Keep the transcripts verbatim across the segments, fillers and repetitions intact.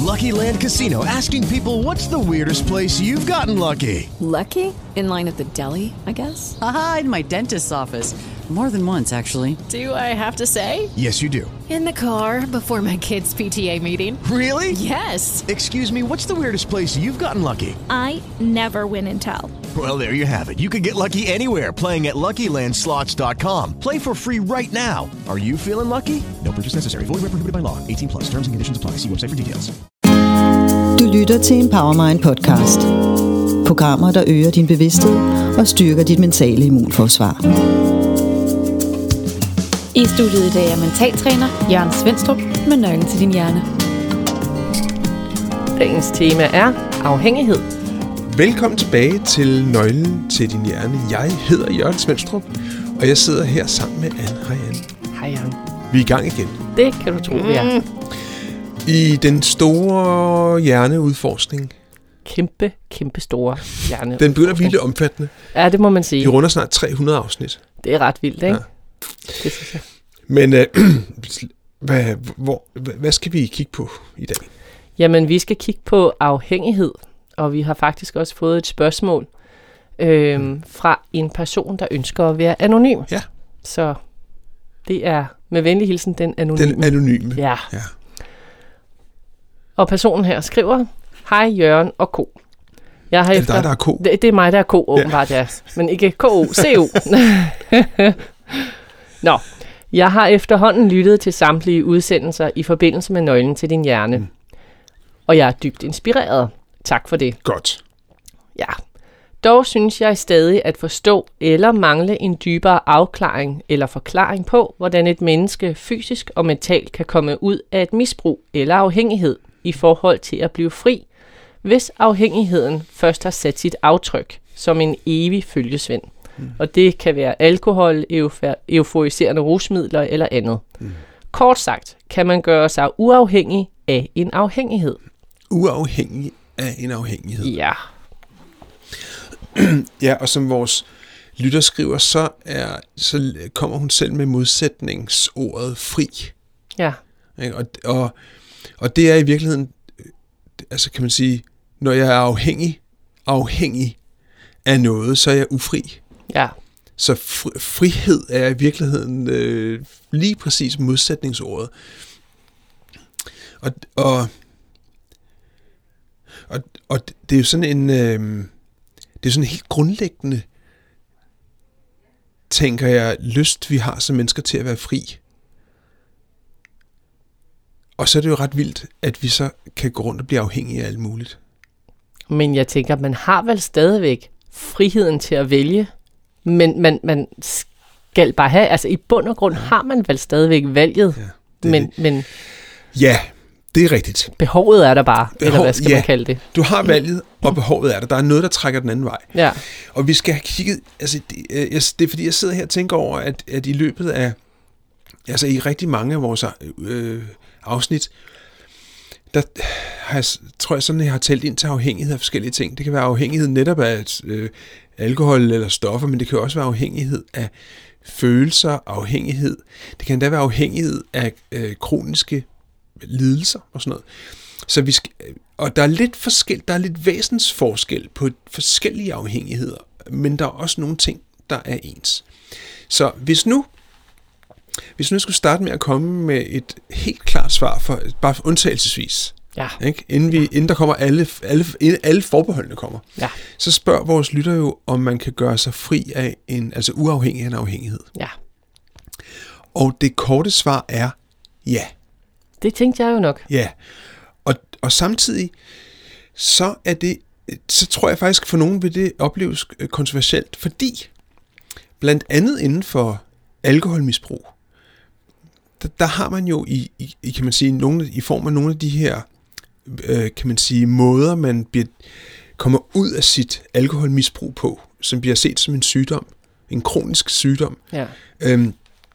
Lucky Land Casino, asking people, what's the weirdest place you've gotten lucky? Lucky? In line at the deli, I guess? Aha, in my dentist's office. More than once, actually. Do I have to say? Yes, you do. In the car before my kids' P T A meeting. Really? Yes. Excuse me, what's the weirdest place you've gotten lucky? I never win and tell. Well, there you have it. You can get lucky anywhere, playing at Lucky Land Slots dot com. Play for free right now. Are you feeling lucky? No purchase necessary. Void where prohibited by law. eighteen plus. Terms and conditions apply. See website for details. Du lytter til en Powermind podcast. Programmer, der øger din bevidsthed og styrker dit mentale immunforsvar. I studiet i dag er mentaltræner Jørgen Svendstrup med nøglen til din hjerne. Dagens tema er afhængighed. Velkommen tilbage til Nøglen til din hjerne. Jeg hedder Jørgen Svendstrup, og jeg sidder her sammen med Anne. Hej Anne. Hej Jørgen. Vi er i gang igen. Det kan du tro, vi er. I den store hjerneudforskning. Kæmpe, kæmpe store hjerneudforskning. Den begynder at blive lidt omfattende. Ja, det må man sige. Vi runder snart tre hundrede afsnit. Det er ret vildt, ikke? Ja. Det synes jeg. Men øh, hvad, hvor, hvad skal vi kigge på i dag? Jamen, vi skal kigge på afhængighed. Og vi har faktisk også fået et spørgsmål øh, fra en person, der ønsker at være anonym. Ja. Så det er med venlig hilsen den anonyme. Den anonyme. Ja. ja. Og personen her skriver, hej Jørgen og K. Jeg har er det efter... dig, der er K? Det, det er mig, der er K, åbenbart, ja. ja. Men ikke K O, C O. Nå, jeg har efterhånden lyttet til samtlige udsendelser i forbindelse med Nøglen til din hjerne. Mm. Og jeg er dybt inspireret. Tak for det. Godt. Ja. Dog synes jeg stadig at forstå eller mangle en dybere afklaring eller forklaring på, hvordan et menneske fysisk og mentalt kan komme ud af et misbrug eller afhængighed i forhold til at blive fri, hvis afhængigheden først har sat sit aftryk som en evig følgesvend. Mm. Og det kan være alkohol, euforiserende rusmidler eller andet. Mm. Kort sagt, kan man gøre sig uafhængig af en afhængighed. Uafhængig af en afhængighed. Ja. Ja, og som vores lytter skriver, så, er, så kommer hun selv med modsætningsordet fri. Ja. Og, og, og det er i virkeligheden, altså kan man sige, når jeg er afhængig, afhængig af noget, så er jeg ufri. Ja. Så fri, frihed er i virkeligheden øh, lige præcis modsætningsordet. Og, og, og, og det er jo sådan en, øh, det er sådan en helt grundlæggende, tænker jeg, lyst vi har som mennesker til at være fri. Og så er det jo ret vildt, at vi så kan gå rundt og blive afhængige af alt muligt. Men jeg tænker, man har vel stadigvæk friheden til at vælge, men man, man skal bare have, altså i bund og grund ja. har man vel stadigvæk valget, ja, men, men ja, det er rigtigt. Behovet er der bare, Behov, eller hvad skal ja, man kalde det? Du har valget, og behovet er der. Der er noget, der trækker den anden vej. Ja. Og vi skal have kigget, altså det, det er fordi, jeg sidder her og tænker over, at, at i løbet af, altså i rigtig mange af vores øh, afsnit, der har jeg, tror jeg sådan, jeg har talt ind til afhængighed af forskellige ting. Det kan være afhængighed netop af øh, alkohol eller stoffer, men det kan også være afhængighed af følelser, afhængighed. Det kan endda være afhængighed af øh, kroniske lidelser og sådan noget. Så vi skal, og der er lidt forskel, der er lidt væsensforskel på forskellige afhængigheder, men der er også nogle ting, der er ens. Så hvis nu Hvis nu skulle starte med at komme med et helt klart svar, for, bare undtagelsesvis, ja. ikke? Inden, vi, inden der kommer alle, alle, alle forbeholdene kommer, ja. så spørger vores lytter jo, om man kan gøre sig fri af en, altså uafhængig af en afhængighed. Ja. Og det korte svar er ja. Det tænkte jeg jo nok. Ja. Og, og samtidig, så er det, så tror jeg faktisk, for nogen vil det opleves kontroversielt, fordi blandt andet inden for alkoholmisbrug, Der, der har man jo i, i kan man sige nogle, i form af nogle af de her øh, kan man sige måder man bliver, kommer ud af sit alkoholmisbrug på, som bliver set som en sygdom, en kronisk sygdom. Ja. Øhm,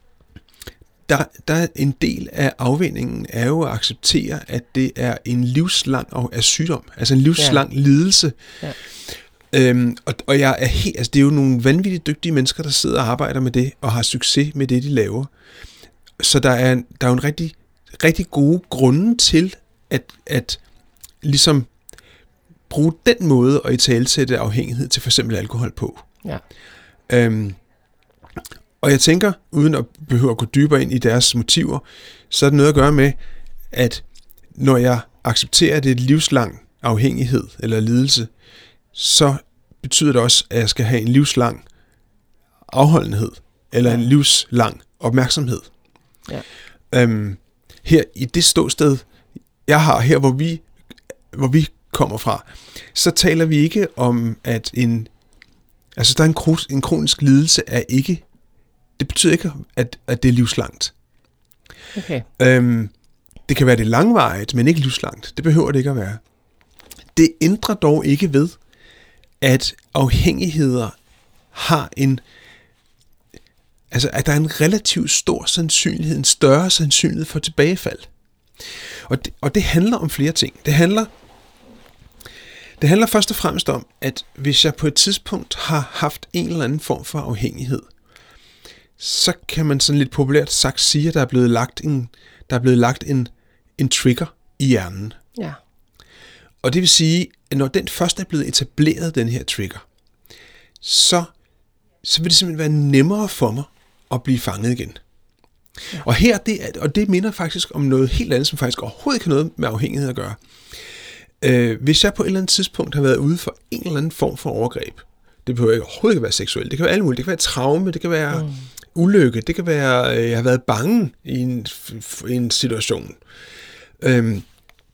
der, der er en del af afvindingen er jo at acceptere, at det er en livslang af sygdom, altså en livslang ja. lidelse. Ja. Øhm, og, og jeg er helt, altså det er jo nogle vanvittigt dygtige mennesker, der sidder og arbejder med det og har succes med det, de laver. Så der er, der er jo en rigtig, rigtig gode grunde til, at, at ligesom bruge den måde at italesætte afhængighed til for eksempel alkohol på. Ja. Øhm, og jeg tænker, uden at behøve at gå dybere ind i deres motiver, så er det noget at gøre med, at når jeg accepterer, at det er et livslang afhængighed eller lidelse, så betyder det også, at jeg skal have en livslang afholdenhed, eller ja. en livslang opmærksomhed. Ja. Øhm, her i det ståsted, jeg har her, hvor vi, hvor vi kommer fra, så taler vi ikke om, at en, altså der er en, kro, en kronisk lidelse er ikke, det betyder ikke, at, at det er livslangt. Okay. Øhm, det kan være det langvarigt, men ikke livslangt. Det behøver det ikke at være. Det ændrer dog ikke ved, at afhængigheder har en, altså at der er en relativt stor sandsynlighed, en større sandsynlighed for tilbagefald. Og det, og det handler om flere ting. Det handler, det handler først og fremmest om, at hvis jeg på et tidspunkt har haft en eller anden form for afhængighed, så kan man sådan lidt populært sagt sige, at der er blevet lagt en, der er blevet lagt en, en trigger i hjernen. Ja. Og det vil sige, at når den først er blevet etableret, den her trigger, så, så vil det simpelthen være nemmere for mig at blive fanget igen. Ja. Og her, det, er, og det minder faktisk om noget helt andet, som faktisk overhovedet ikke har noget med afhængighed at gøre. Øh, hvis jeg på et eller andet tidspunkt har været ude for en eller anden form for overgreb, det behøver ikke overhovedet ikke være seksuelt, det kan være alt muligt, det kan være traume, det kan være mm. ulykke, det kan være, øh, jeg har været bange i en, i en situation. Øh,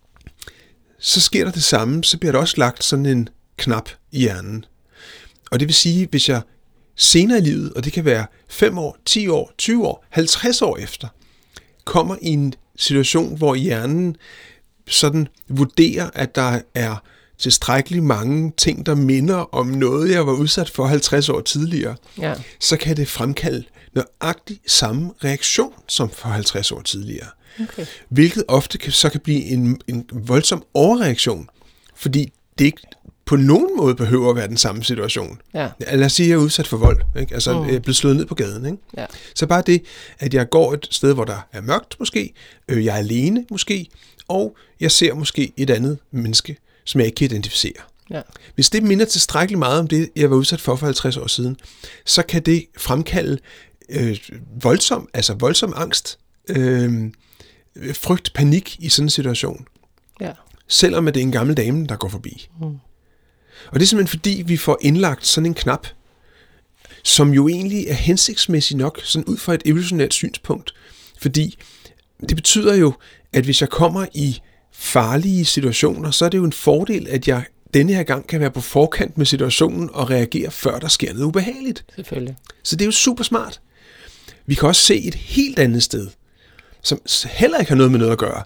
så sker der det samme, så bliver der også lagt sådan en knap i hjernen. Og det vil sige, hvis jeg senere i livet, og det kan være fem år, ti år, tyve år, halvtreds år efter, kommer i en situation, hvor hjernen sådan vurderer, at der er tilstrækkeligt mange ting, der minder om noget, jeg var udsat for halvtreds år tidligere, ja. så kan det fremkalde nøjagtigt samme reaktion som for halvtreds år tidligere. Okay. Hvilket ofte kan, så kan blive en, en voldsom overreaktion, fordi det ikke på nogen måde behøver at være den samme situation. Ja. Lad os sige, at jeg er udsat for vold. Ikke? Altså, mm. jeg er blevet slået ned på gaden. Ikke? Ja. Så bare det, at jeg går et sted, hvor der er mørkt måske, øh, jeg er alene måske, og jeg ser måske et andet menneske, som jeg ikke kan identificere. Ja. Hvis det minder tilstrækkeligt meget om det, jeg var udsat for for halvtreds år siden, så kan det fremkalde øh, voldsom, altså voldsom angst, øh, frygt, panik i sådan en situation. Ja. Selvom det er en gammel dame, der går forbi. Mm. Og det er simpelthen fordi, vi får indlagt sådan en knap, som jo egentlig er hensigtsmæssig nok, sådan ud fra et evolutionært synspunkt. Fordi det betyder jo, at hvis jeg kommer i farlige situationer, så er det jo en fordel, at jeg denne her gang kan være på forkant med situationen og reagere, før der sker noget ubehageligt. Selvfølgelig. Så det er jo super smart. Vi kan også se et helt andet sted, som heller ikke har noget med noget at gøre.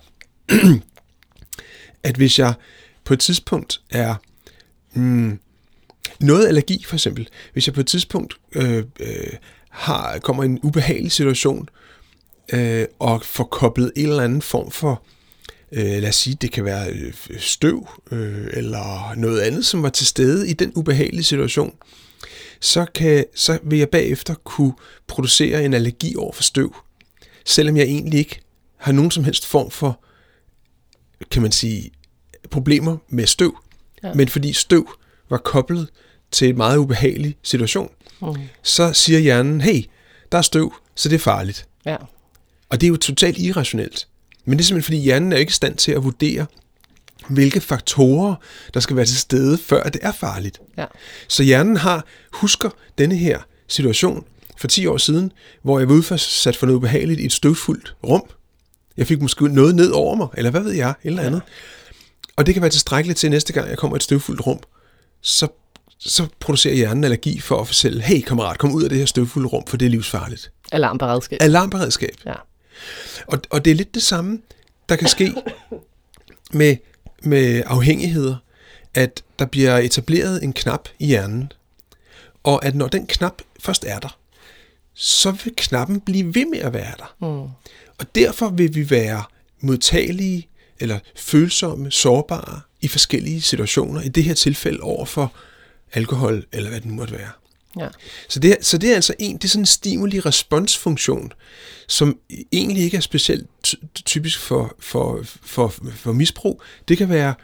At hvis jeg på et tidspunkt er mm, noget allergi for eksempel, hvis jeg på et tidspunkt øh, øh, har, kommer i en ubehagelig situation øh, og får koblet en eller anden form for, øh, lad os sige, det kan være øh, støv øh, eller noget andet, som var til stede i den ubehagelige situation, så, kan, så vil jeg bagefter kunne producere en allergi over for støv, selvom jeg egentlig ikke har nogen som helst form for, kan man sige, problemer med støv, ja. Men fordi støv var koblet til en meget ubehagelig situation, mm. så siger hjernen, hey, der er støv, så det er farligt. Ja. Og det er jo totalt irrationelt. Men det er simpelthen, fordi hjernen er ikke i stand til at vurdere, hvilke faktorer, der skal være til stede, før det er farligt. Ja. Så hjernen har, husker denne her situation for ti år siden, hvor jeg var udsat for noget ubehageligt i et støvfuldt rum. Jeg fik måske noget ned over mig, eller hvad ved jeg, eller ja. andet. Og det kan være tilstrækkeligt til, næste gang jeg kommer i et støvfuldt rum, så, så producerer hjernen allergi for at fortælle, hey kammerat, kom ud af det her støvfulde rum, for det er livsfarligt. Alarmberedskab. Alarmberedskab. Ja. Og, og det er lidt det samme, der kan ske med, med afhængigheder, at der bliver etableret en knap i hjernen, og at når den knap først er der, så vil knappen blive ved med at være der. Mm. Og derfor vil vi være modtagelige eller følsomme, sårbare i forskellige situationer, i det her tilfælde over for alkohol, eller hvad det nu måtte være. Ja. Så, det, så det er altså en, det er sådan en stimuli-responsfunktion, som egentlig ikke er specielt typisk for, for, for, for misbrug. Det kan være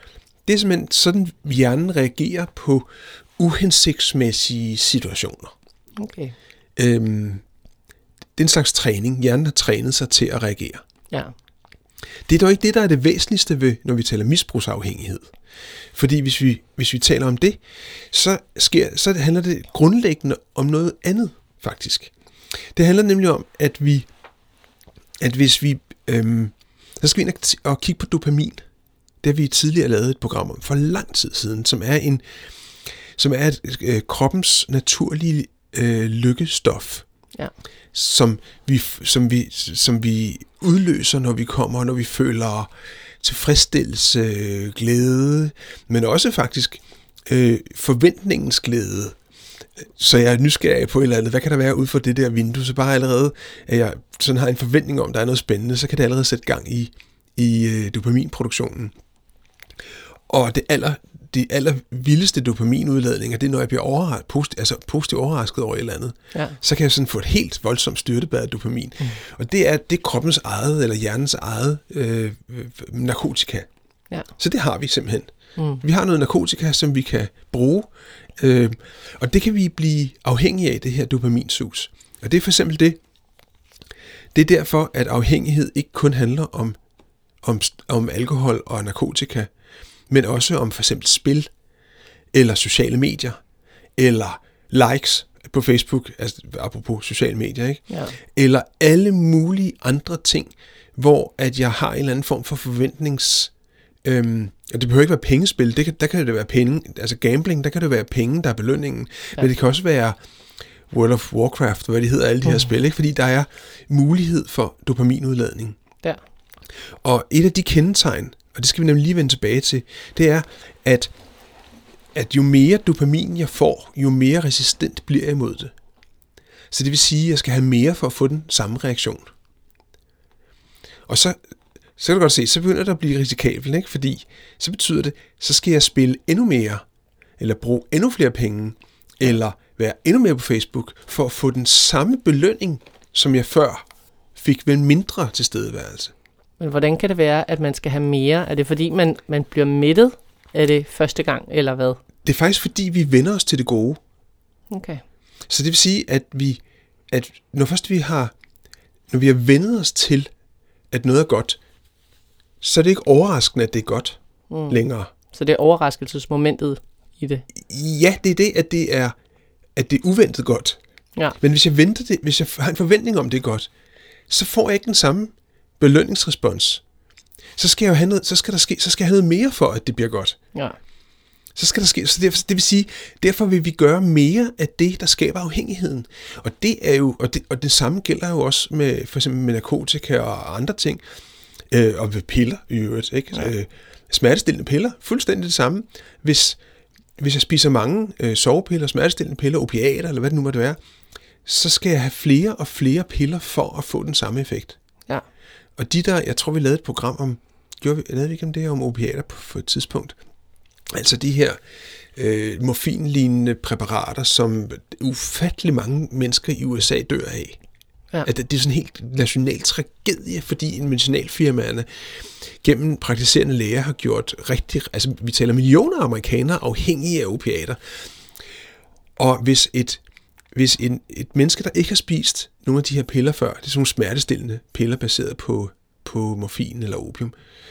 det er simpelthen sådan, hjernen reagerer på uhensigtsmæssige situationer. Okay. Øhm, det er en slags træning. Hjernen har trænet sig til at reagere. Ja. Det er dog ikke det, der er det væsentligste ved, når vi taler misbrugsafhængighed. Fordi hvis vi, hvis vi taler om det, så, sker, så handler det grundlæggende om noget andet, faktisk. Det handler nemlig om, at vi, at hvis vi, øhm, så skal vi ind og kigge på dopamin. Det har vi tidligere lavet et program om for lang tid siden, som er en, som er et, øh, kroppens naturlige øh, lykkestof. Ja. Som vi, som, vi, som vi udløser, når vi kommer, når vi føler tilfredsstillelse, glæde, men også faktisk øh, forventningens glæde. Så jeg er nysgerrig på et eller andet. Hvad kan der være ude for det der vindue? Så bare allerede, at jeg sådan har en forventning om, at der er noget spændende, så kan det allerede sætte gang i, i øh, dopaminproduktionen. Og det aller, de aller vildeste dopaminudladninger, det er, når jeg bliver overrasket, positiv, altså positivt overrasket over et eller andet. Ja. Så kan jeg sådan få et helt voldsomt styrtebad af dopamin. Mm. Og det er, det er kroppens eget, eller hjernens eget øh, narkotika. Ja. Så det har vi simpelthen. Mm. Vi har noget narkotika, som vi kan bruge, øh, og det kan vi blive afhængige af, det her dopaminsus. Og det er for eksempel det, det er derfor, at afhængighed ikke kun handler om, om, om alkohol og narkotika, men også om for eksempel spil, eller sociale medier, eller likes på Facebook, altså apropos sociale medier, ikke? Ja. Eller alle mulige andre ting, hvor at jeg har en eller anden form for forventnings... Øhm, og det behøver ikke være pengespil, det kan, der kan det være penge, altså gambling, der kan det være penge, der er belønningen, ja. Men det kan også være World of Warcraft, hvad det hedder, alle de her mm. spil, ikke? Fordi der er mulighed for dopaminudladning. Ja. Og et af de kendetegn, og det skal vi nemlig lige vende tilbage til, det er, at, at jo mere dopamin jeg får, jo mere resistent bliver jeg imod det. Så det vil sige, at jeg skal have mere for at få den samme reaktion. Og så, så kan du godt se, så begynder det at blive risikabelt, ikke? Fordi så betyder det, så skal jeg spille endnu mere, eller bruge endnu flere penge, eller være endnu mere på Facebook, for at få den samme belønning, som jeg før fik ved mindre tilstedeværelse. Men hvordan kan det være, at man skal have mere? Er det fordi, man, man bliver mættet af det første gang, eller hvad? Det er faktisk fordi, vi vender os til det gode. Okay. Så det vil sige, at vi, at når først vi har, når vi har vendet os til, at noget er godt, så er det ikke overraskende, at det er godt mm. længere. Så det er overraskelsesmomentet i det? Ja, det er det, at det er, at det er uventet godt. Ja. Men hvis jeg venter det, hvis jeg har en forventning om, det er godt, så får jeg ikke den samme belønningsrespons. Så skal jeg jo have noget, så skal der ske, så skal jeg have noget mere for, at det bliver godt. Ja. Så skal der ske, så derfor, det vil sige, derfor vil vi gøre mere af det, der skaber afhængigheden. Og det er jo, og det, og det samme gælder jo også med, for eksempel med narkotika og andre ting, øh, og ved piller i øvrigt, ikke? Ja. Øh, smertestillende piller, fuldstændig det samme. Hvis, hvis jeg spiser mange øh, sovepiller, smertestillende piller, opiater, eller hvad det nu måtte være, så skal jeg have flere og flere piller for at få den samme effekt. Ja. Og de der, jeg tror vi lavede et program om, gjorde vi, lavede vi ikke om det her, om opiater på, på et tidspunkt. Altså de her øh, morfinlignende præparater, som ufattelig mange mennesker i U S A dør af. Ja. At det er sådan en helt national tragedie, fordi medicinalfirmaerne gennem praktiserende læger har gjort rigtig, altså vi taler millioner af amerikanere afhængige af opiater. Og hvis et Hvis en, et menneske, der ikke har spist nogle af de her piller før, det er sådan nogle smertestillende piller baseret på, på morfin eller opium.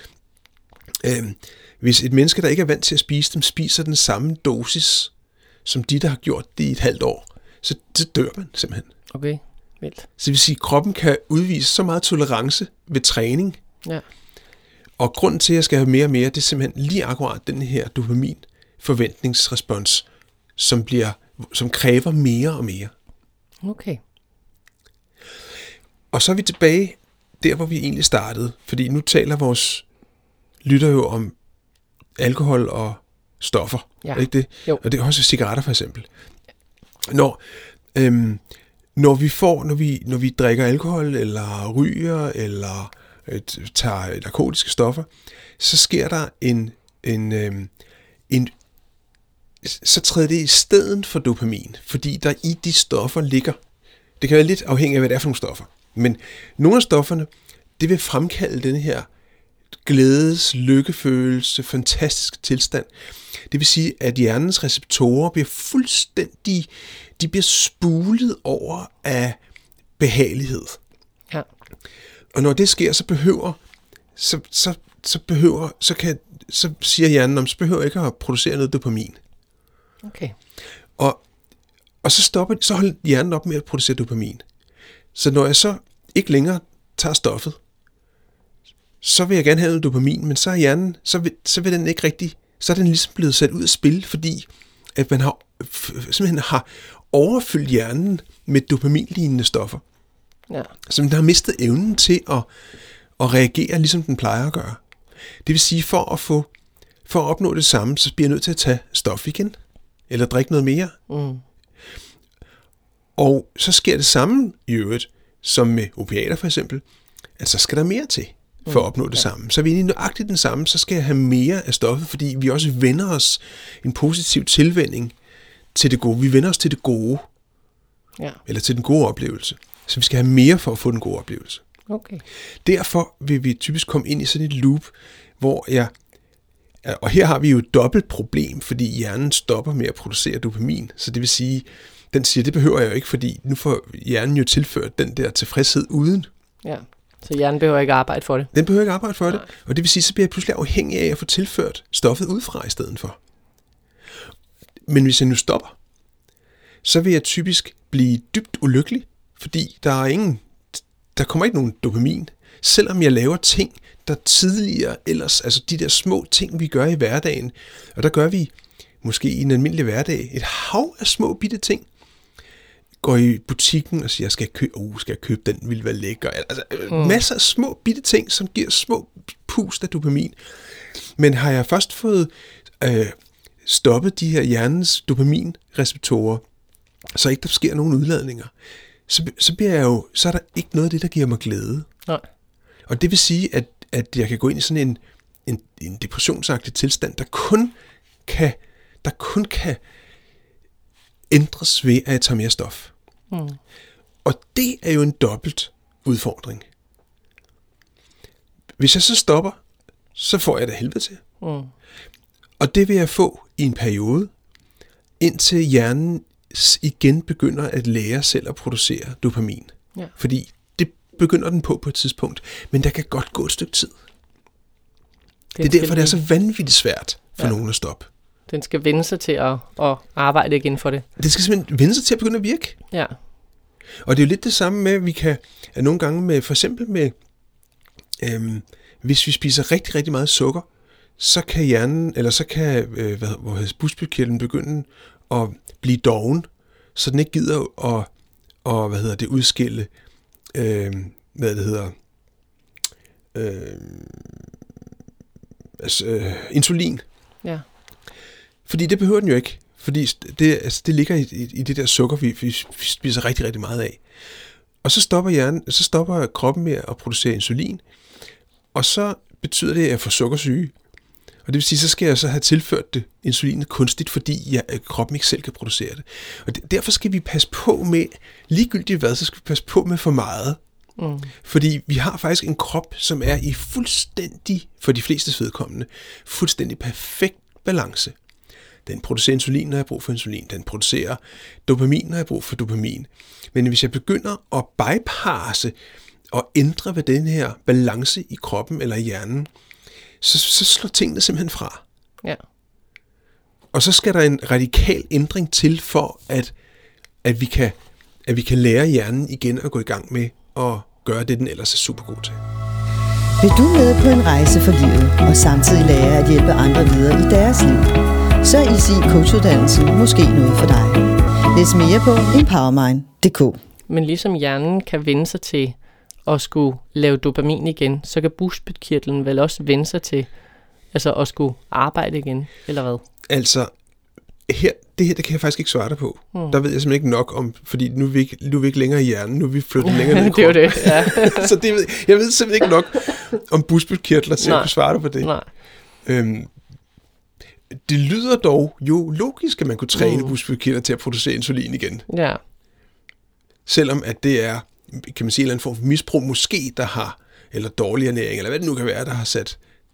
Øhm, hvis et menneske, der ikke er vant til at spise dem, spiser den samme dosis, som de, der har gjort det i et halvt år, så, så dør man simpelthen. Okay, vildt. Så det vil sige, at kroppen kan udvise så meget tolerance ved træning. Ja. Og grunden til, at jeg skal have mere og mere, det er simpelthen lige akkurat den her dopamin-forventningsrespons, som bliver som kræver mere og mere. Okay. Og så er vi tilbage der, hvor vi egentlig startede, fordi nu taler vores lytter jo om alkohol og stoffer, ja. Ikke det? Jo. Og det er også cigaretter for eksempel. Når, øhm, når vi får, når vi, når vi drikker alkohol, eller ryger, eller øh, tager narkotiske stoffer, så sker der en, en, øhm, en så træder det i stedet for dopamin, fordi der i de stoffer ligger, det kan være lidt afhængigt af, hvad det er for nogle stoffer, men nogle af stofferne, det vil fremkalde den her glædes, lykkefølelse, fantastisk tilstand. Det vil sige, at hjernens receptorer bliver fuldstændig, de bliver spulet over af behagelighed. Ja. Og når det sker, så behøver, så, så, så behøver, så kan, så siger hjernen, om så behøver jeg ikke at producere noget dopamin. Okay. Og, og så stopper, så holder hjernen op med at producere dopamin. Så når jeg så ikke længere tager stoffet, så vil jeg gerne have noget dopamin, men så er hjernen, så vil, så vil den ikke rigtig, så er den ligesom blevet sat ud af spil, fordi at man har, simpelthen har overfyldt hjernen med dopaminlignende stoffer. Ja. Så den har mistet evnen til at, at reagere, ligesom den plejer at gøre. Det vil sige, for at få, for at opnå det samme, så bliver jeg nødt til at tage stof igen, eller drikke noget mere. Mm. Og så sker det samme i øvrigt, som med opiater for eksempel, at så skal der mere til for at opnå det samme. Så er vi egentlig nøjagtigt den samme, så skal jeg have mere af stoffet, fordi vi også vender os en positiv tilvænning til det gode. Vi vender os til det gode, Ja. eller til den gode oplevelse. Så vi skal have mere for at få den gode oplevelse. Okay. Derfor vil vi typisk komme ind i sådan et loop, hvor jeg, og her har vi jo et dobbelt problem, fordi hjernen stopper med at producere dopamin. Så det vil sige, den siger, det behøver jeg jo ikke, fordi nu får hjernen jo tilført den der tilfredshed uden. Ja. Så hjernen behøver ikke arbejde for det. Den behøver ikke arbejde for Nej. det. Og det vil sige, så bliver jeg pludselig afhængig af at få tilført stoffet udefra i stedet for. Men hvis jeg nu stopper, så vil jeg typisk blive dybt ulykkelig, fordi der er ingen, der kommer ikke nogen dopamin. Selvom jeg laver ting, der tidligere ellers, altså de der små ting, vi gør i hverdagen, og der gør vi måske i en almindelig hverdag et hav af små bitte ting. Går i butikken og siger, skal jeg købe, oh, skal jeg købe den, vil være lækker. Altså, mm. masser af små bitte ting, som giver små pust af dopamin. Men har jeg først fået øh, stoppet de her hjernens dopaminreceptorer, så ikke der sker nogen udladninger, så, så, bliver jeg jo, så er der ikke noget af det, der giver mig glæde. Nej. Og det vil sige, at, at jeg kan gå ind i sådan en, en, en depressionsagtig tilstand, der kun kan, der kun kan ændres ved, at jeg tager mere stof. Mm. Og det er jo en dobbelt udfordring. Hvis jeg så stopper, så får jeg det helvede til. Mm. Og det vil jeg få i en periode, indtil hjernen igen begynder at lære selv at producere dopamin. Ja. Fordi det begynder den på på et tidspunkt, men der kan godt gå et stykke tid. Det, det er derfor, det er så vanvittigt svært for ja. nogen at stoppe. Den skal vende sig til at, at arbejde igen for det. Det skal simpelthen vende sig til at begynde at virke. Ja. Og det er jo lidt det samme med, at vi kan at nogle gange med, for eksempel med, øhm, hvis vi spiser rigtig, rigtig meget sukker, så kan hjernen, eller så kan øh, hvad, hvor hedder bugspytkirtlen begynde at blive doven, så den ikke gider at, og, hvad hedder det, udskille, øh, hvad det hedder, øh, altså, øh, insulin. Ja. Fordi det behøver den jo ikke. Fordi det, altså, det ligger i, i, i det der sukker, vi, vi spiser rigtig, rigtig meget af. Og så stopper hjernen, så stopper kroppen med at producere insulin, og så betyder det, at jeg får sukkersyge. Og det vil sige, så skal jeg så have tilført det insulinet kunstigt, fordi jeg, kroppen ikke selv kan producere det. Og det, derfor skal vi passe på med, ligegyldigt hvad, så skal vi passe på med for meget. Mm. Fordi vi har faktisk en krop, som er i fuldstændig, for de fleste vedkommende, fuldstændig perfekt balance. Den producerer insulin, når jeg har brug for insulin. Den producerer dopamin, når jeg har brug for dopamin. Men hvis jeg begynder at bypasse og ændre ved den her balance i kroppen eller i hjernen, så, så slår tingene simpelthen fra. Ja. Og så skal der en radikal ændring til, for at, at, vi kan, at vi kan lære hjernen igen at gå i gang med at gøre det, den ellers er super god til. Vil du med på en rejse for livet og samtidig lære at hjælpe andre videre i deres liv? Så er Easy Coach-uddannelsen måske noget for dig. Læs mere på empowermind punktum d k. Men ligesom hjernen kan vende sig til at skulle lave dopamin igen, så kan bugspytkirtlen vel også vende sig til altså at skulle arbejde igen, eller hvad? Altså, her, det her det kan jeg faktisk ikke svare dig på. Hmm. Der ved jeg simpelthen ikke nok om, fordi nu er vi ikke, nu er vi ikke længere i hjernen, nu er vi flyttet længere ned i kroppen. Det er det, ja. Så det ved, jeg ved simpelthen ikke nok om bugspytkirtler til at kunne svare dig på det. Nej. Øhm, det lyder dog jo logisk, at man kunne træne mm. bugspytkirtler til at producere insulin igen. Ja. Selvom at det er, kan man sige, en eller anden form for misbrug, måske der har, eller dårlig ernæring, eller hvad det nu kan være, der har sat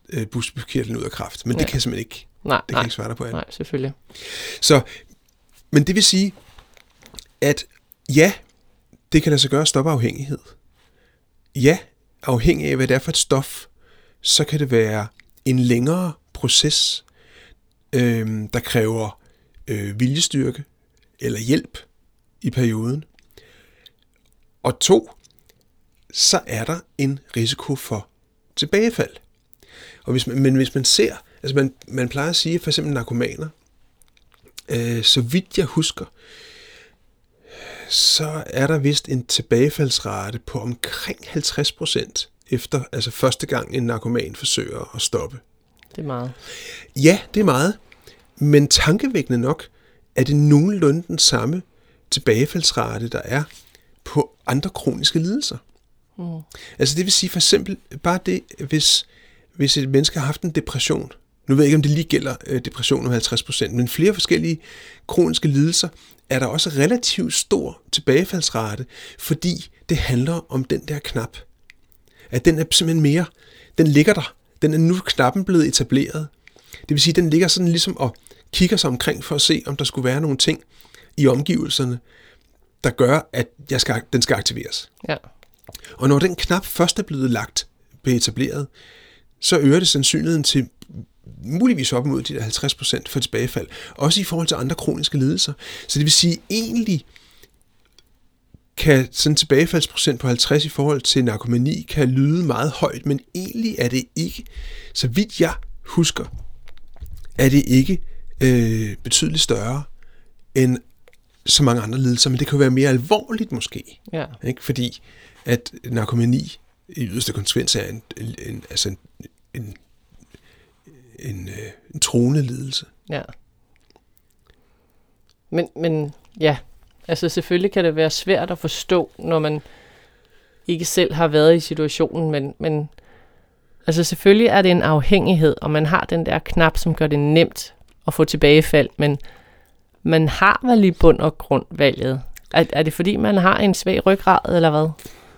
øh, bugspytkirtlen ud af kraft. Men ja. det kan jeg simpelthen ikke. Nej, det kan nej, jeg ikke svare dig på. Nej, selvfølgelig. Så, men det vil sige, at ja, det kan lade sig gøre at stoppe afhængighed. Ja, afhængig af hvad det er for et stof, så kan det være en længere proces, øh, der kræver øh, viljestyrke eller hjælp i perioden. Og to, så er der en risiko for tilbagefald. Og hvis man, men hvis man ser, altså man, man plejer at sige, for eksempel narkomaner, øh, så vidt jeg husker, så er der vist en tilbagefaldsrate på omkring halvtreds procent efter, altså første gang en narkoman forsøger at stoppe. Det er meget. Ja, det er meget, men tankevækkende nok er det nogenlunde den samme tilbagefaldsrate, der er på andre kroniske lidelser. Mm. Altså det vil sige for eksempel bare det, hvis, hvis et menneske har haft en depression. Nu ved jeg ikke, om det lige gælder øh, depression om halvtreds procent, men flere forskellige kroniske lidelser er der også relativt stor tilbagefaldsrate, fordi det handler om den der knap. At den er simpelthen mere, den ligger der. Den er nu knappen blevet etableret. Det vil sige, den ligger sådan ligesom og kigger sig omkring for at se, om der skulle være nogle ting i omgivelserne, der gør, at jeg skal, den skal aktiveres. Ja. Og når den knap først er blevet lagt, blevet etableret, så øger det sandsynligheden til muligvis op mod de der halvtreds procent for tilbagefald. Også i forhold til andre kroniske lidelser. Så det vil sige, egentlig kan sådan en tilbagefaldsprocent på halvtreds i forhold til narkomani kan lyde meget højt, men egentlig er det ikke, så vidt jeg husker, er det ikke øh, betydeligt større end så mange andre lidelser, men det kan være mere alvorligt måske. Ja. Ikke? Fordi at narkomani i yderste konsekvens er en, en, altså en, en, en, øh, en truende lidelse. Ja. Men, men ja, altså selvfølgelig kan det være svært at forstå, når man ikke selv har været i situationen, men, men altså selvfølgelig er det en afhængighed, og man har den der knap, som gør det nemt at få tilbagefald, men man har vel i bund og grund valget. Er, er det fordi, man har en svag ryggrad, eller hvad?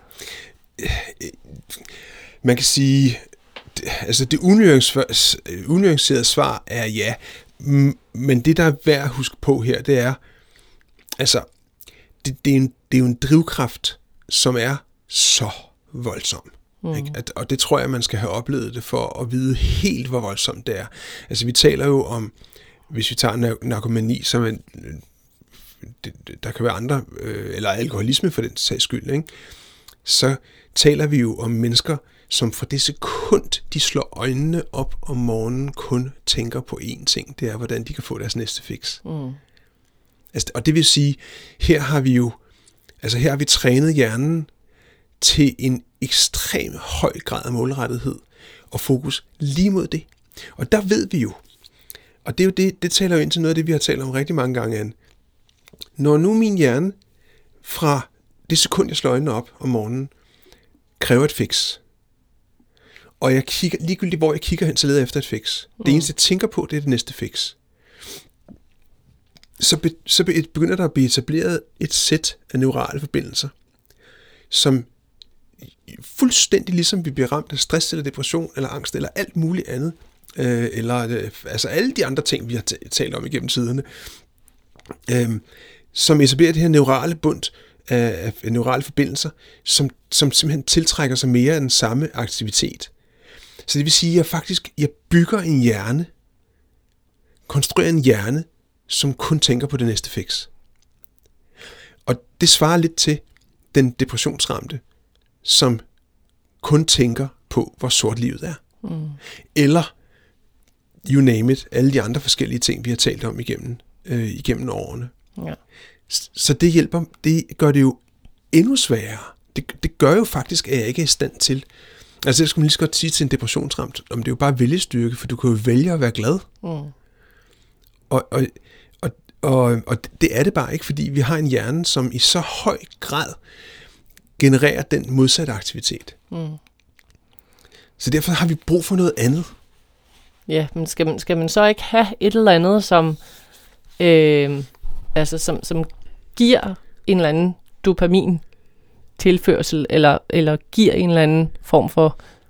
Man kan sige, altså det unuancerede svar er ja, men det, der er værd at huske på her, det er, altså, det, det, er, en, det er jo en drivkraft, som er så voldsom. Mm. Ikke? At, og det tror jeg, man skal have oplevet det for at vide helt, hvor voldsomt det er. Altså vi taler jo om, hvis vi tager narkomani, som en, det, der kan være andre, øh, eller alkoholisme for den sags skyld, ikke? Så taler vi jo om mennesker, som fra det sekund, de slår øjnene op om morgenen, kun tænker på én ting, det er, hvordan de kan få deres næste fix. Mm. Altså, og det vil sige, her har vi jo, altså her har vi trænet hjernen til en ekstrem høj grad af målrettethed og fokus lige mod det. Og der ved vi jo, og det er jo det, det taler jo ind til noget af det, vi har talt om rigtig mange gange, Anne. Når nu min hjerne fra det sekund, jeg slår øjnene op om morgenen, kræver et fix, og jeg kigger, ligegyldigt hvor jeg kigger hen, så leder jeg efter et fix. Mm. Det eneste, jeg tænker på, det er det næste fix. Så, be, så begynder der at blive etableret et sæt af neurale forbindelser, som fuldstændig ligesom vi bliver ramt af stress eller depression eller angst eller alt muligt andet, øh, eller øh, altså alle de andre ting, vi har t- talt om igennem tiderne, øh, som etablerer det her neurale bund af, af neurale forbindelser, som, som simpelthen tiltrækker sig mere af den samme aktivitet. Så det vil sige, at jeg faktisk jeg bygger en hjerne, konstruerer en hjerne, som kun tænker på det næste fix. Og det svarer lidt til den depressionsramte, som kun tænker på, hvor sort livet er. Mm. Eller, you name it, alle de andre forskellige ting, vi har talt om igennem, øh, igennem årene. Ja. Så det hjælper, det gør det jo endnu sværere. Det, det gør jo faktisk, at jeg ikke er i stand til. Altså det skal man lige så godt sige til en depressionsramt, om det er jo bare viljestyrke, for du kan jo vælge at være glad. Mm. Og, og, og, og, og det er det bare ikke, fordi vi har en hjerne, som i så høj grad genererer den modsatte aktivitet. Mm. Så derfor har vi brug for noget andet. Ja, men skal man, skal man så ikke have et eller andet, som, øh, altså, som, som giver en eller anden dopamin tilførsel, eller, eller giver en eller anden form for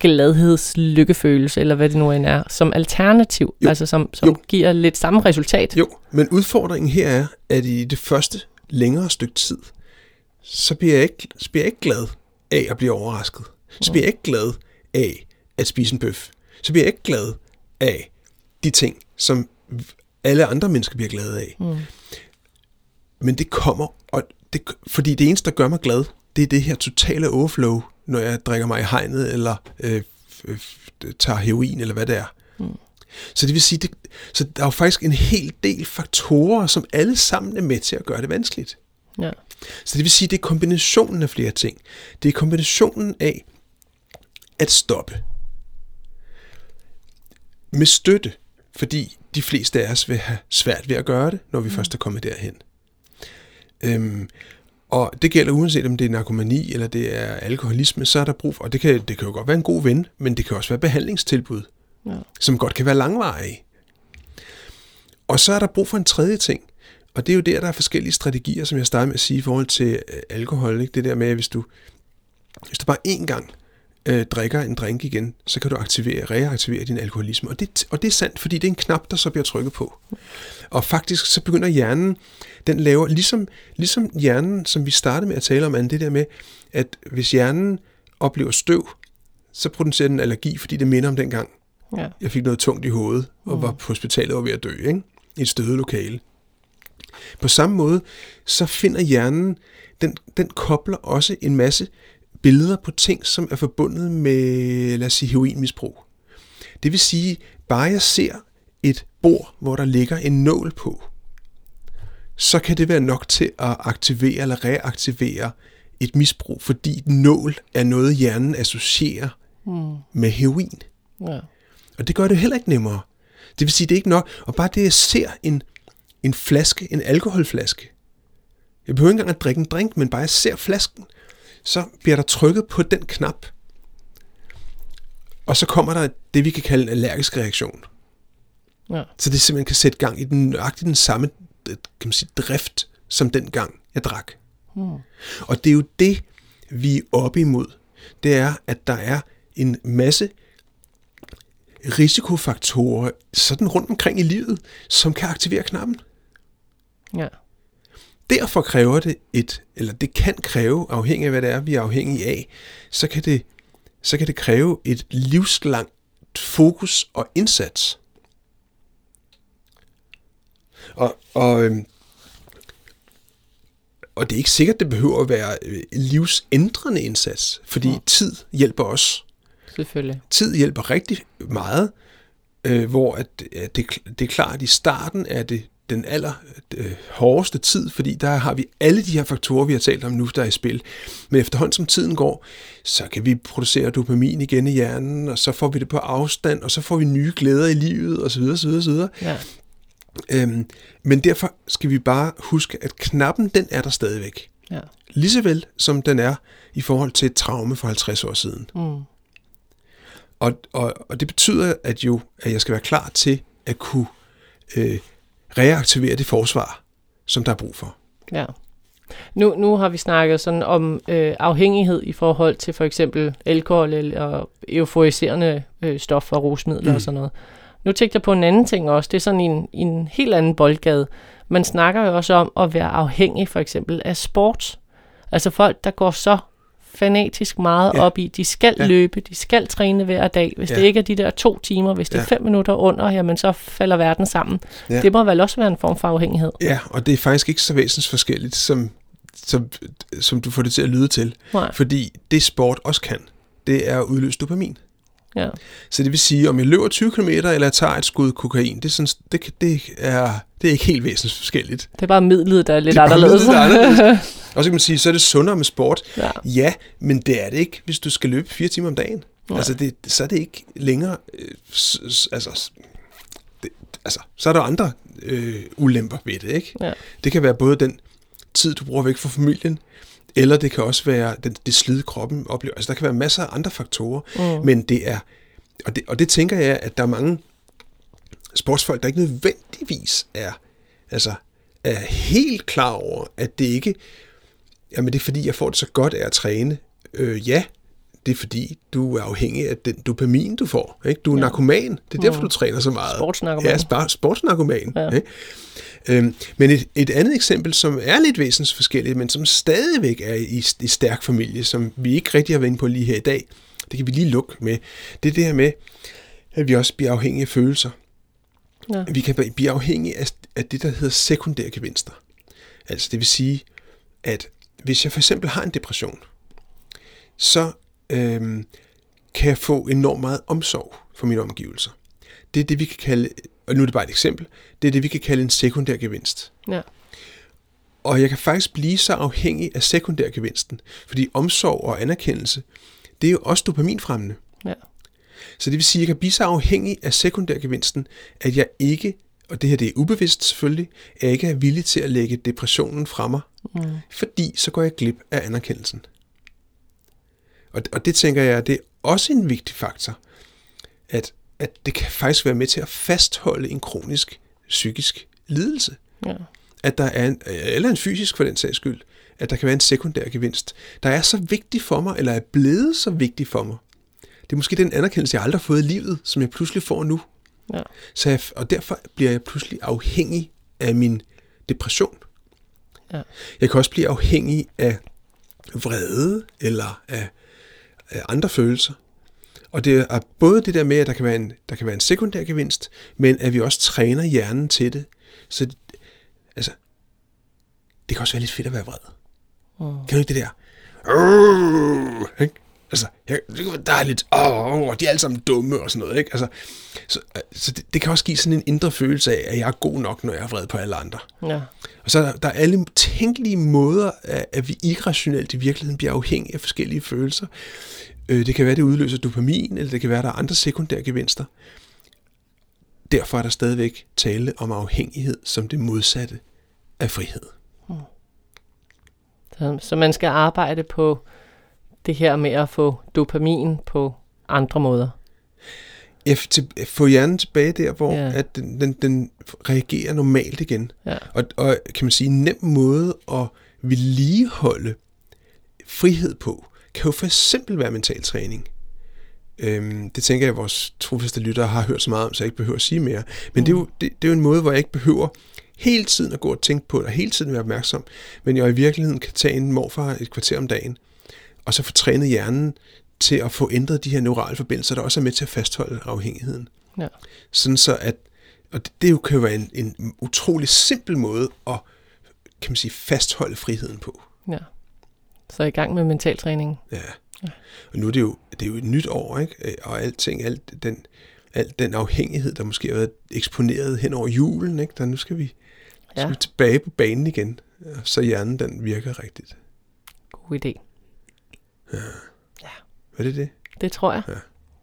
gladhedslykkefølelse, eller hvad det nu end er, som alternativ, jo. altså som, som giver lidt samme resultat. Jo, men udfordringen her er, at i det første længere stykke tid, så bliver jeg ikke, så bliver jeg ikke glad af at blive overrasket. Så bliver jeg ikke glad af at spise en bøf. Så bliver jeg ikke glad af de ting, som alle andre mennesker bliver glade af. Mm. Men det kommer, og det, fordi det eneste, der gør mig glad, det er det her totale overflow, når jeg drikker mig i hegnet, eller øh, øh, tager heroin, eller hvad det er. Mm. Så det vil sige, det, så der er jo faktisk en hel del faktorer, som alle sammen er med til at gøre det vanskeligt. Ja. Så det vil sige, det er kombinationen af flere ting. Det er kombinationen af at stoppe. Med støtte, fordi de fleste af os vil have svært ved at gøre det, når vi mm. først er kommet derhen. Øhm, og det gælder uanset om det er narkomani eller det er alkoholisme, så er der brug for, og det kan, det kan jo godt være en god ven, men det kan også være behandlingstilbud, ja. som godt kan være langvarige. Og så er der brug for en tredje ting, og det er jo der, der er forskellige strategier, som jeg startede med at sige i forhold til alkohol. Ikke? Det der med, at hvis du, hvis du bare én gang øh, drikker en drink igen, så kan du aktivere, reaktivere din alkoholisme. Og det, og det er sandt, fordi det er en knap, der så bliver trykket på. Og faktisk så begynder hjernen, den laver, ligesom, ligesom hjernen, som vi startede med at tale om, er det der med, at hvis hjernen oplever støv, så producerer den allergi, fordi det minder om dengang. Ja. Jeg fik noget tungt i hovedet, og mm. var på hospitalet og ved at dø, ikke? I et støvet lokale. På samme måde, så finder hjernen, den, den kobler også en masse billeder på ting, som er forbundet med, lad os sige, heroinmisbrug. Det vil sige, bare jeg ser et bord, hvor der ligger en nål på, så kan det være nok til at aktivere eller reaktivere et misbrug, fordi nål er noget, hjernen associerer mm. med heroin. Ja. Og det gør det heller ikke nemmere. Det vil sige, det er ikke nok. Og bare det, jeg ser en, en flaske, en alkoholflaske. Jeg behøver ikke engang at drikke en drink, men bare jeg ser flasken, så bliver der trykket på den knap. Og så kommer der det, vi kan kalde en allergisk reaktion. Ja. Så det simpelthen kan sætte gang i den nøjagtigt den samme, kan man sige, drift, som den gang jeg drak. Mm. Og det er jo det, vi er oppe imod. Det er, at der er en masse risikofaktorer sådan rundt omkring i livet, som kan aktivere knappen. Ja. Derfor kræver det et, eller det kan kræve, afhængig af hvad det er, vi er afhængige af, så kan det, så kan det kræve et livslangt fokus og indsats. Og, og, og det er ikke sikkert, det behøver at være livsændrende indsats, fordi ja. tid hjælper os. Selvfølgelig. Tid hjælper rigtig meget, øh, hvor at, at det, det er klart, at i starten er det den aller øh, hårdeste tid, fordi der har vi alle de her faktorer, vi har talt om nu, der er i spil. Men efterhånden som tiden går, så kan vi producere dopamin igen i hjernen, og så får vi det på afstand, og så får vi nye glæder i livet, osv. osv., osv. Ja. Øhm, men derfor skal vi bare huske, at knappen, den er der stadigvæk. Ja. Ligesåvel som den er i forhold til et traume for halvtreds år siden. Mm. Og, og, og det betyder, at jo, at jeg skal være klar til at kunne øh, reaktivere det forsvar, som der er brug for. Ja. Nu, nu har vi snakket sådan om øh, afhængighed i forhold til for eksempel alkohol eller euforiserende øh, stoffer og rusmidler mm. og sådan noget. Nu tænkte jeg på en anden ting også. Det er sådan en, en helt anden boldgade. Man snakker jo også om at være afhængig for eksempel af sport. Altså folk, der går så fanatisk meget ja. op i, de skal ja. løbe, de skal træne hver dag. Hvis ja. det ikke er de der to timer, hvis det ja. er fem minutter under, jamen så falder verden sammen. Ja. Det må vel også være en form for afhængighed. Ja, og det er faktisk ikke så væsensforskelligt, som, som, som du får det til at lyde til. Nej. Fordi det sport også kan, det er at udløse dopamin. Ja. Så det vil sige, om jeg løber tyve kilometer, eller jeg tager et skud kokain, det er, sådan, det, det er, det er ikke helt væsensforskelligt. Det er bare midlet, der er lidt anderledes. Det er bare midlet, der er anderledes. Og så kan man sige, så er det sundere med sport. Ja, ja, men det er det ikke, hvis du skal løbe fire timer om dagen. Ja. Altså, det, så er det ikke længere... Øh, s, s, altså, det, altså, så er der andre øh, ulemper ved det, ikke? Ja. Det kan være både den tid, du bruger væk fra familien, eller det kan også være den, det slid kroppen oplever. Altså, der kan være masser af andre faktorer, mm. men det er... Og det, og det tænker jeg, at der er mange sportsfolk, der ikke nødvendigvis er, altså, er helt klar over, at det ikke... Jamen, det er fordi, jeg får det så godt af at træne. Øh, ja, det er fordi, du er afhængig af den dopamin, du får. Ikke? Du er ja. narkoman. Det er derfor, du træner så meget. Sportsnarkoman. Ja, sp- sportsnarkoman. Ja. Ikke? Øhm, men et, et andet eksempel, som er lidt væsensforskelligt, men som stadigvæk er i, i stærk familie, som vi ikke rigtig har været inde på lige her i dag, det kan vi lige lukke med, det er det her med, at vi også bliver afhængige af følelser. Ja. Vi kan blive afhængige af, af det, der hedder sekundære gevinster. Altså det vil sige, at hvis jeg for eksempel har en depression, så øhm, kan jeg få enormt meget omsorg for mine omgivelser. Det er det, vi kan kalde, og nu er det bare et eksempel, det er det, vi kan kalde en sekundær gevinst. Ja. Og jeg kan faktisk blive så afhængig af sekundær gevinsten, fordi omsorg og anerkendelse, det er jo også dopaminfremmende. Ja. Så det vil sige, at jeg kan blive så afhængig af sekundær gevinsten, at jeg ikke, og det her det er ubevidst selvfølgelig, at jeg ikke er villig til at lægge depressionen fra mig, mm. fordi så går jeg glip af anerkendelsen. Og, og det tænker jeg, det er også en vigtig faktor, at, at det kan faktisk være med til at fastholde en kronisk psykisk lidelse. Ja. At der er en, eller en fysisk for den sags skyld, at der kan være en sekundær gevinst, der er så vigtig for mig, eller er blevet så vigtig for mig. Det er måske den anerkendelse, jeg aldrig har fået i livet, som jeg pludselig får nu. Ja. Så jeg, og derfor bliver jeg pludselig afhængig af min depression. Ja. Jeg kan også blive afhængig af vrede, eller af, af andre følelser. Og det er både det der med, at der kan være en, der kan være en sekundær gevinst, men at vi også træner hjernen til det. Så det, altså, det kan også være lidt fedt at være vred. Mm. Kan du ikke det der? Uh, ikke? Altså, jeg, der er lidt, åh, de er alle sammen dumme og sådan noget, ikke? Altså, så så det, det kan også give sådan en indre følelse af, at jeg er god nok, når jeg er vred på alle andre. Ja. Og så er der, der er alle tænkelige måder, at, at vi irrationelt i virkeligheden bliver afhængige af forskellige følelser. Øh, det kan være, det udløser dopamin, eller det kan være, der er andre sekundære gevinster. Derfor er der stadigvæk tale om afhængighed som det modsatte af frihed. Hmm. Så, så man skal arbejde på det her med at få dopamin på andre måder. Ja, til, få hjernen tilbage der, hvor ja. at den, den, den reagerer normalt igen. Ja. Og, og kan man sige, en nem måde at vedligeholde frihed på, kan jo for eksempel være mental træning. Øhm, det tænker jeg, at vores trofaste lyttere har hørt så meget om, så jeg ikke behøver at sige mere. Men mm. det, er jo, det, det er jo en måde, hvor jeg ikke behøver hele tiden at gå og tænke på det, og hele tiden være opmærksom, men jeg i virkeligheden kan tage en morfar et kvarter om dagen, og så få trænet hjernen til at få ændret de her neurale forbindelser, der også er med til at fastholde afhængigheden. Ja. Sådan så at, og det, det jo kan jo være en, en utrolig simpel måde at, kan man sige, fastholde friheden på. Ja. Så i gang med mentaltræning. Ja. Ja. Og nu er det jo, det er jo et nyt år, ikke? Og alting, alt den, alt den afhængighed, der måske har været eksponeret hen over julen, ikke? Der nu skal vi, ja. skal vi tilbage på banen igen, så hjernen den virker rigtigt. God idé. Ja. Ja. Er det det? Det tror jeg. Ja.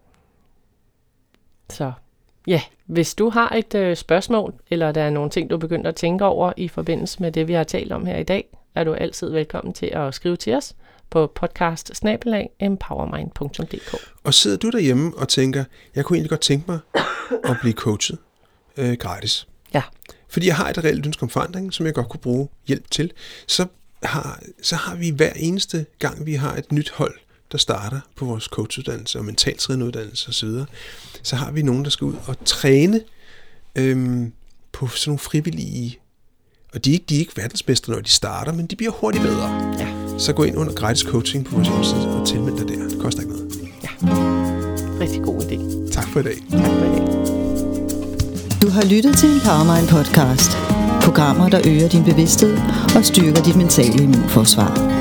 Så ja, hvis du har et øh, spørgsmål, eller der er nogle ting, du er begyndt at tænke over i forbindelse med det, vi har talt om her i dag, er du altid velkommen til at skrive til os på podcast snabel-a empowermind punktum d k. Og sidder du derhjemme og tænker, jeg kunne egentlig godt tænke mig at blive coachet øh, gratis. Ja. Fordi jeg har et reelt ønske om forandring, som jeg godt kunne bruge hjælp til, så har, så har vi hver eneste gang, vi har et nyt hold, der starter på vores coachuddannelse og mentaltræneruddannelse osv., så har vi nogen, der skal ud og træne øhm, på sådan nogle frivillige. Og de er ikke, de er ikke verdensmestre, når de starter, men de bliver hurtigt bedre. Ja. Så gå ind under gratis coaching på vores hjemmeside og tilmeld dig der. Det koster ikke noget. Ja. Rigtig god idé. Tak for i dag. Tak for i dag. Du har lyttet til Empowermind podcast. Programmer, der øger din bevidsthed og styrker dit mentale immunforsvar.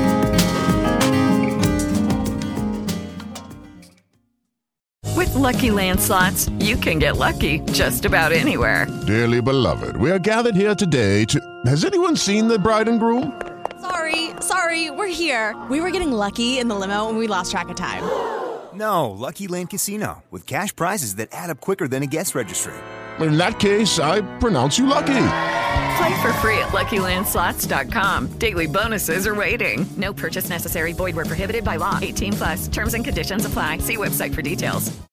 With Lucky Land Slots, you can get lucky just about anywhere. Dearly beloved, we are gathered here today to... Has anyone seen the bride and groom? Sorry, sorry, we're here. We were getting lucky in the limo and we lost track of time. No, Lucky Land Casino, with cash prizes that add up quicker than a guest registry. In that case, I pronounce you lucky. Play for free at lucky land slots dot com. Daily bonuses are waiting. No purchase necessary. Void where prohibited by law. eighteen plus. Terms and conditions apply. See website for details.